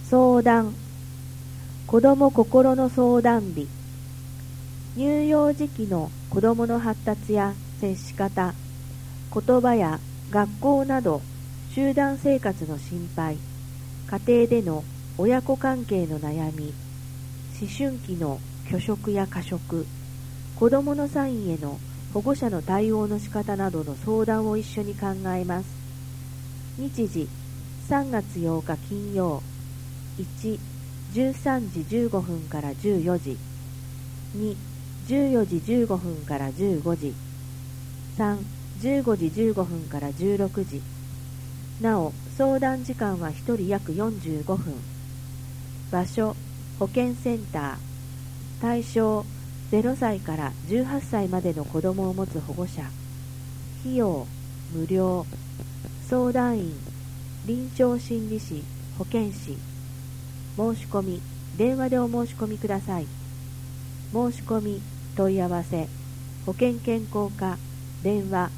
相談、子ども心の相談日。乳幼児期の子どもの発達や接し方、言葉や学校など集団生活の心配、家庭での親子関係の悩み、思春期の拒食や過食、子どものサインへの保護者の対応の仕方などの相談を一緒に考えます。日時3月8日金曜。1、13時15分から14時。2、14時15分から15時。3、15時15分から16時。なお、相談時間は1人約45分。場所、保健センター。対象、0歳から18歳までの子供を持つ保護者。費用、無料。相談員、臨床心理士、保健師。申し込み、電話でお申し込みください。申し込み、問い合わせ、保険健康課、電話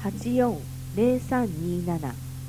840327。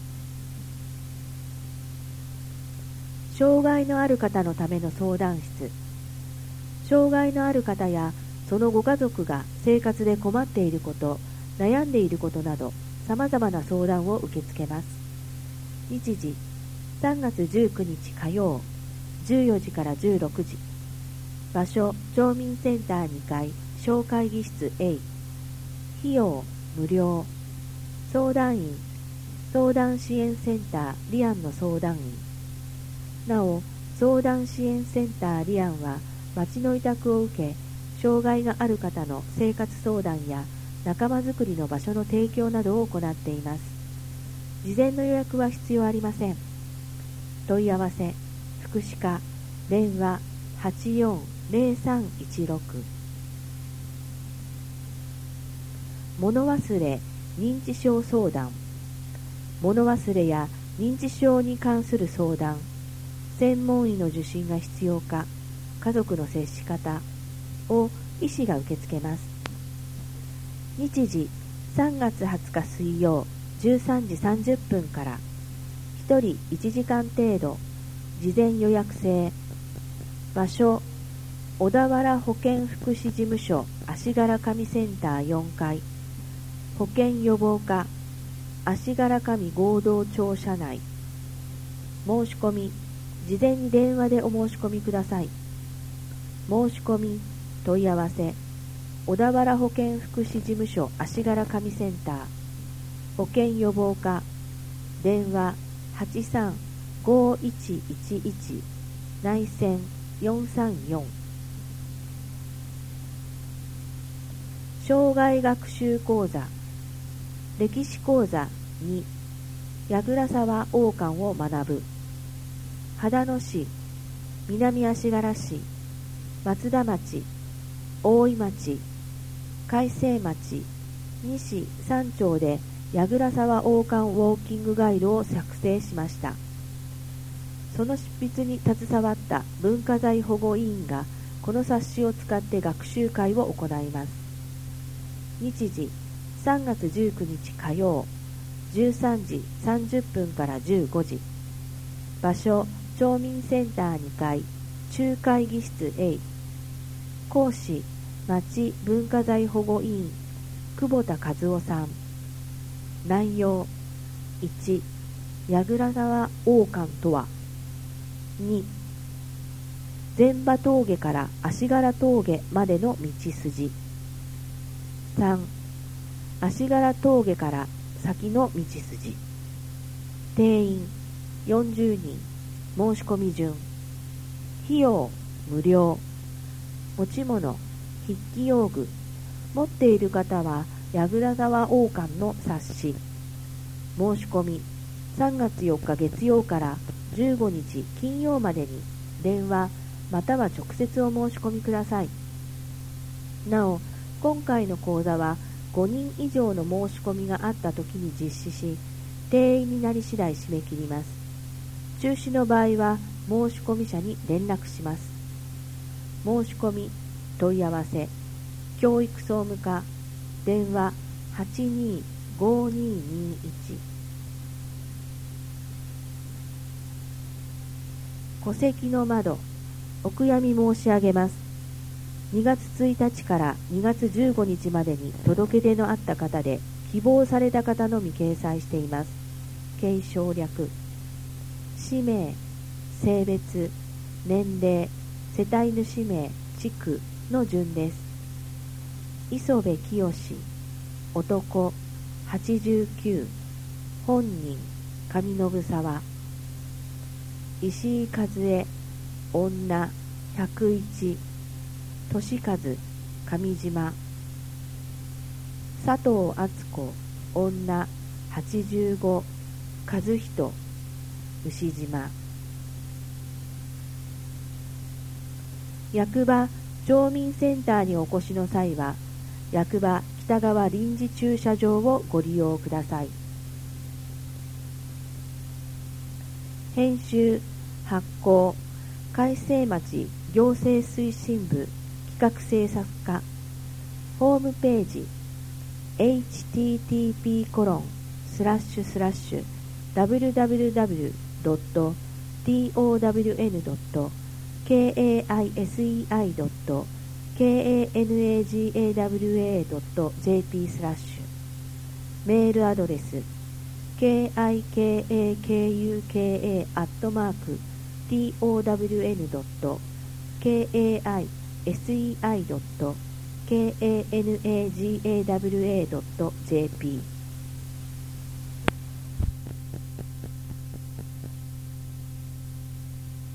障害のある方のための相談室。障害のある方やそのご家族が生活で困っていること、悩んでいることなど、様々な相談を受け付けます。日時、3月19日火曜、14時から16時。場所、町民センター2階、小会議室 A。費用、無料。相談員、相談支援センターリアンの相談員。なお、相談支援センターリアンは、町の委託を受け、障害がある方の生活相談や仲間づくりの場所の提供などを行っています。事前の予約は必要ありません。問い合わせ、福祉課、電話840316。物忘れ、認知症相談。物忘れや認知症に関する相談、専門医の受診が必要か、家族の接し方を医師が受け付けます。日時、3月20日水曜、13時30分から。1人1時間程度、事前予約制。場所、小田原保健福祉事務所足柄上センター4階。保健予防課、足柄上合同庁舎内。申し込み、事前に電話でお申し込みください。申し込み、問い合わせ、小田原保健福祉事務所足柄上センター。保健予防課、電話835111内線434。障害学習講座、歴史講座2、矢倉沢王冠を学ぶ。秦野市、南足柄市、松田町、大井町、海西町、西三町で矢倉沢王冠ウォーキングガイドを作成しました。その執筆に携わった文化財保護委員がこの冊子を使って学習会を行います。日時、3月19日火曜、13時30分から15時。場所、町民センター2階、中会議室 A。講師、町文化財保護委員、久保田和夫さん。内容、1、矢倉沢王冠とは。2、前場峠から足柄峠までの道筋。3、足柄峠から先の道筋。定員40人。申し込み順。費用無料。持ち物、筆記用具。持っている方は矢倉沢王冠の冊子。申し込み、3月4日月曜から15日金曜までに電話または直接お申し込みください。なお、今回の講座は5人以上の申し込みがあったときに実施し、定員になり次第締め切ります。中止の場合は申し込み者に連絡します。申し込み、問い合わせ、教育総務課、電話825221。 戸籍の窓、お悔やみ申し上げます。2月1日から2月15日までに届け出のあった方で、希望された方のみ掲載しています。継承略、氏名、性別、年齢、世帯主名、地区の順です。磯部清、男、89、本人、上信沢。石井和恵、女、101、俊和、上島。佐藤敦子、女、85、和人、牛島。役場町民センターにお越しの際は、役場北側臨時駐車場をご利用ください。編集発行海星町行政推進部企画制作課。ホームページ www.town.kaisei.kanagawa.jp メールアドレス kikakuka@town.kaisei.kanagawa.jp